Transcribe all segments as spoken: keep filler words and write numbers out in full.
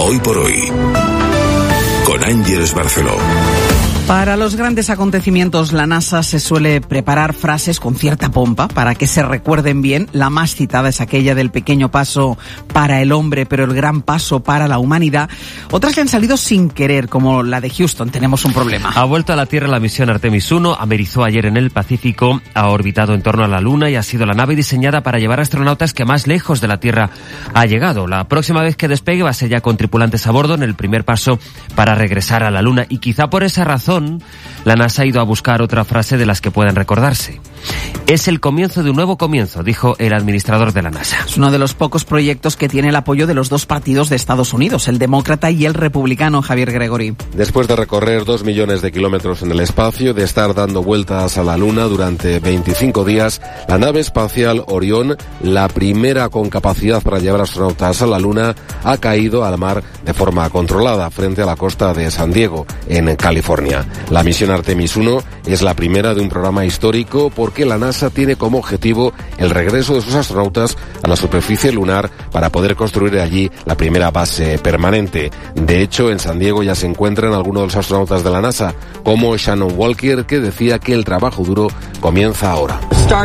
Hoy por Hoy, con Ángeles Barceló. Para los grandes acontecimientos, la NASA se suele preparar frases con cierta pompa para que se recuerden bien. La más citada es aquella del pequeño paso para el hombre, pero el gran paso para la humanidad. Otras le han salido sin querer, como la de Houston. Tenemos un problema. Ha vuelto a la Tierra la misión Artemis uno, amerizó ayer en el Pacífico, ha orbitado en torno a la Luna y ha sido la nave diseñada para llevar astronautas que más lejos de la Tierra ha llegado. La próxima vez que despegue va a ser ya con tripulantes a bordo en el primer paso para regresar a la Luna, y quizá por esa razón la NASA ha ido a buscar otra frase de las que puedan recordarse. Es el comienzo de un nuevo comienzo, dijo el administrador de la NASA. Es uno de los pocos proyectos que tiene el apoyo de los dos partidos de Estados Unidos, el demócrata y el republicano. Javier Gregory. Después de recorrer dos millones de kilómetros en el espacio, de estar dando vueltas a la Luna durante veinticinco días, la nave espacial Orión, la primera con capacidad para llevar astronautas a la Luna, ha caído al mar de forma controlada frente a la costa de San Diego, en California. La misión Artemis uno es la primera de un programa histórico porque la NASA tiene como objetivo el regreso de sus astronautas a la superficie lunar para poder construir allí la primera base permanente. De hecho, en San Diego ya se encuentran algunos de los astronautas de la NASA, como Shannon Walker, que decía que el trabajo duro comienza ahora.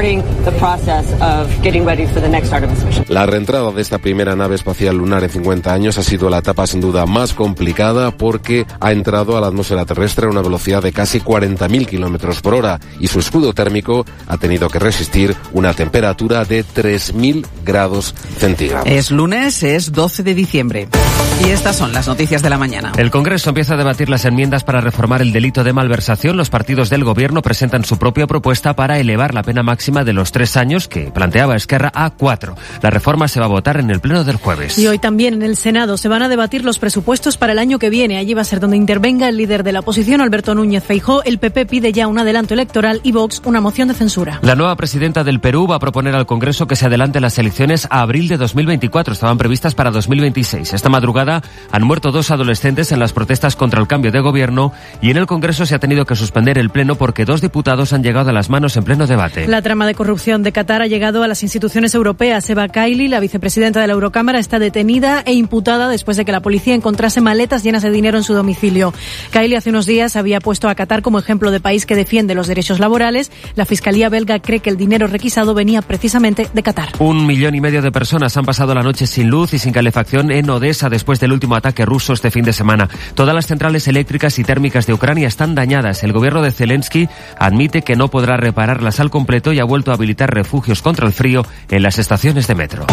La reentrada de esta primera nave espacial lunar en cincuenta años ha sido la etapa sin duda más complicada porque ha entrado a la atmósfera terrestre a una velocidad de casi cuarenta mil kilómetros por hora y su escudo térmico ha tenido que resistir una temperatura de tres mil grados centígrados. Es lunes, es doce de diciembre. Y estas son las noticias de la mañana. El Congreso empieza a debatir las enmiendas para reformar el delito de malversación. Los partidos del Gobierno presentan su propia propuesta para elevar la pena máxima de los tres años que planteaba Esquerra a cuatro. La reforma se va a votar en el pleno del jueves. Y hoy también en el Senado se van a debatir los presupuestos para el año que viene. Allí va a ser donde intervenga el líder de la oposición, Alberto Núñez Feijóo. El P P pide ya un adelanto electoral y Vox una moción de censura. La nueva presidenta del Perú va a proponer al Congreso que se adelante las elecciones a abril de dos mil veinticuatro. Estaban previstas para dos mil veintiséis. Esta madrugada han muerto dos adolescentes en las protestas contra el cambio de gobierno y en el Congreso se ha tenido que suspender el pleno porque dos diputados han llegado a las manos en pleno debate. La trama de corrupción de Qatar ha llegado a las instituciones europeas. Eva Kaili, la vicepresidenta de la Eurocámara, está detenida e imputada después de que la policía encontrase maletas llenas de dinero en su domicilio. Kaili hace unos días había puesto a Qatar como ejemplo de país que defiende los derechos laborales. La Fiscalía belga cree que el dinero requisado venía precisamente de Qatar. Un millón y medio de personas han pasado la noche sin luz y sin calefacción en Odessa después del último ataque ruso este fin de semana. Todas las centrales eléctricas y térmicas de Ucrania están dañadas. El gobierno de Zelensky admite que no podrá repararlas al completo y ha vuelto a habilitar refugios contra el frío en las estaciones de metro.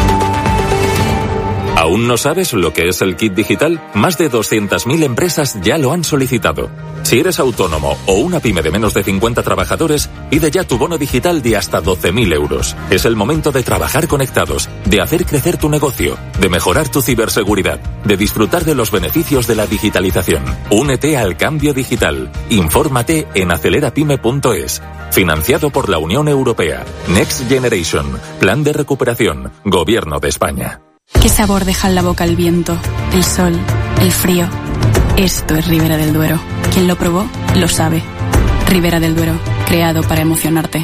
¿Aún no sabes lo que es el kit digital? Más de doscientas mil empresas ya lo han solicitado. Si eres autónomo o una pyme de menos de cincuenta trabajadores, pide ya tu bono digital de hasta doce mil euros. Es el momento de trabajar conectados, de hacer crecer tu negocio, de mejorar tu ciberseguridad, de disfrutar de los beneficios de la digitalización. Únete al cambio digital. Infórmate en acelerapyme punto es. Financiado por la Unión Europea. Next Generation. Plan de recuperación. Gobierno de España. ¿Qué sabor deja en la boca el viento, el sol, el frío? Esto es Ribera del Duero. Quien lo probó, lo sabe. Ribera del Duero, creado para emocionarte.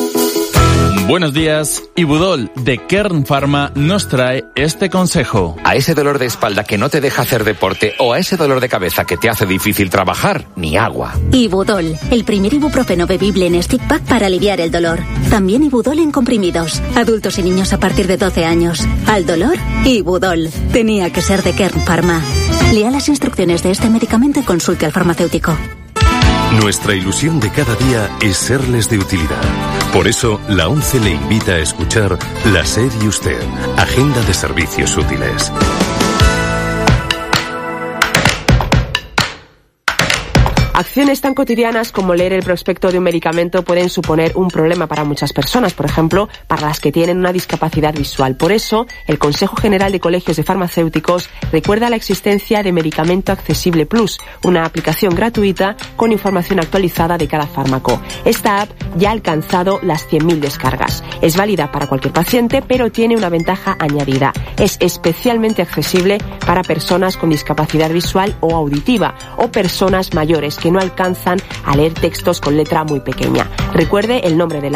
Buenos días. Ibudol de Kern Pharma nos trae este consejo. A ese dolor de espalda que no te deja hacer deporte o a ese dolor de cabeza que te hace difícil trabajar, ni agua. Ibudol, el primer ibuprofeno bebible en stick pack para aliviar el dolor. También Ibudol en comprimidos. Adultos y niños a partir de doce años. Al dolor, Ibudol. Tenía que ser de Kern Pharma. Lea las instrucciones de este medicamento y consulte al farmacéutico. Nuestra ilusión de cada día es serles de utilidad. Por eso, la ONCE le invita a escuchar La SER y Usted, Agenda de Servicios Útiles. Acciones tan cotidianas como leer el prospecto de un medicamento pueden suponer un problema para muchas personas, por ejemplo, para las que tienen una discapacidad visual. Por eso, el Consejo General de Colegios de Farmacéuticos recuerda la existencia de Medicamento Accesible Plus, una aplicación gratuita con información actualizada de cada fármaco. Esta app ya ha alcanzado las cien mil descargas. Es válida para cualquier paciente, pero tiene una ventaja añadida. Es especialmente accesible para personas con discapacidad visual o auditiva o personas mayores que no alcanzan a leer textos con letra muy pequeña. Recuerde el nombre de la